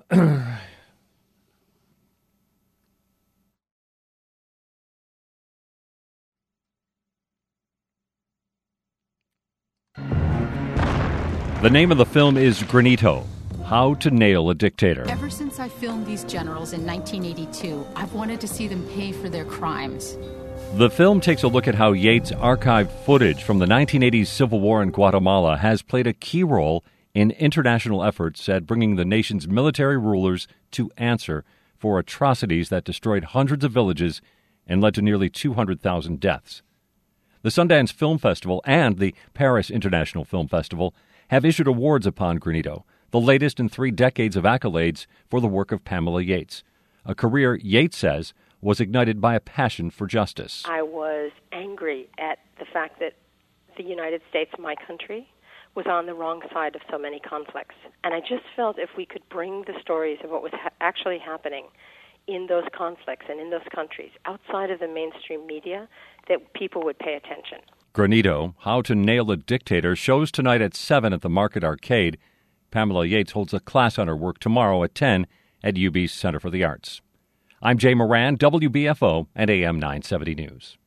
The name of the film is Granito, How to Nail a Dictator. Ever since I filmed these generals in 1982, I've wanted to see them pay for their crimes. The film takes a look at how Yates' archived footage from the 1980s Civil War in Guatemala has played a key role in international efforts at bringing the nation's military rulers to answer for atrocities that destroyed hundreds of villages and led to nearly 200,000 deaths. The Sundance Film Festival and the Paris International Film Festival have issued awards upon Granito, the latest in 3 decades of accolades for the work of Pamela Yates, a career Yates says was ignited by a passion for justice. I was angry at the fact that the United States, my country, was on the wrong side of so many conflicts. And I just felt if we could bring the stories of what was actually happening in those conflicts and in those countries outside of the mainstream media, that people would pay attention. Granito, How to Nail a Dictator, shows tonight at 7 at the Market Arcade. Pamela Yates holds a class on her work tomorrow at 10 at UB's Center for the Arts. I'm Jay Moran, WBFO and AM 970 News.